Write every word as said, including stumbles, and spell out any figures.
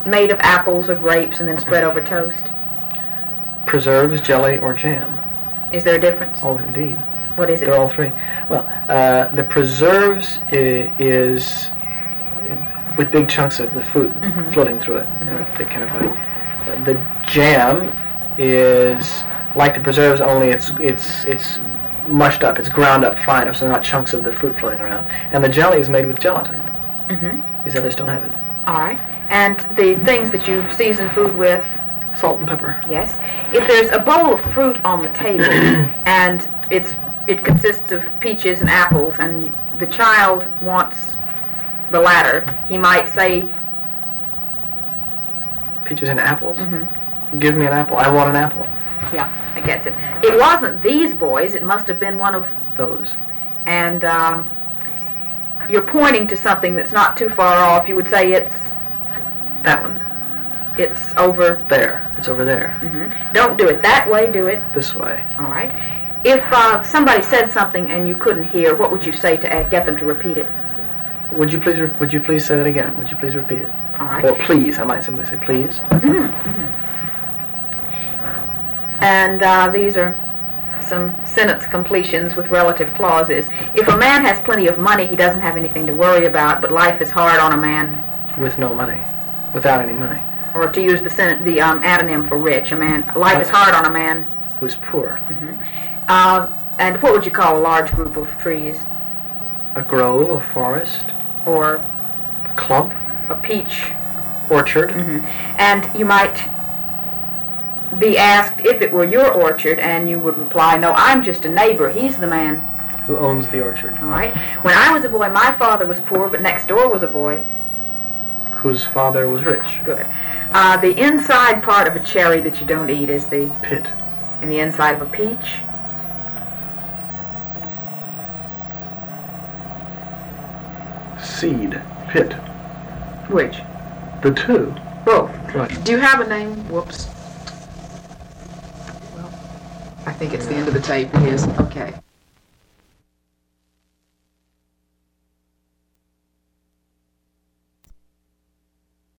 made of apples or grapes and then spread over toast? Preserves, jelly, or jam. Is there a difference? Oh, indeed. What is it? They're all three. Well, uh, the preserves is, is with big chunks of the fruit mm-hmm. floating through it, mm-hmm. in a thick kind of way. Uh, the jam is like the preserves, only it's it's it's mushed up, it's ground up finer, so they're not chunks of the fruit floating around. And the jelly is made with gelatin. Mm-hmm. These others don't have it. All right. And the things that you season food with? Salt and pepper. Yes. If there's a bowl of fruit on the table and it's it consists of peaches and apples, and the child wants the latter, he might say, peaches and apples? Mm-hmm. Give me an apple. I want an apple. Yeah, I gets it. It wasn't these boys. It must have been one of those. And uh, you're pointing to something that's not too far off. You would say it's that one. It's over there. It's over there. Mm-hmm. Don't do it that way. Do it this way. All right. If uh, somebody said something and you couldn't hear, what would you say to uh, get them to repeat it? Would you please? Re- would you please say that again? Would you please repeat it? All right. Or please. I might simply say please. Mm-hmm. Mm-hmm. And uh, these are some sentence completions with relative clauses. If a man has plenty of money, he doesn't have anything to worry about, but life is hard on a man. With no money. Without any money. Or to use the sen- the um, antonym for rich, a man. Life is hard on a man who's poor. Mm-hmm. Uh, and what would you call a large group of trees? A grove, a forest. Or a clump. A peach. Orchard. Mm-hmm. And you might be asked if it were your orchard, and you would reply, no, I'm just a neighbor. He's the man who owns the orchard. All right. When I was a boy, my father was poor, but next door was a boy whose father was rich. Good. Uh, the inside part of a cherry that you don't eat is the pit. And the inside of a peach? Seed. Pit. Which? The two. Both. Right. Do you have a name? Whoops. Well, I think it's the end of the tape. It is. Okay.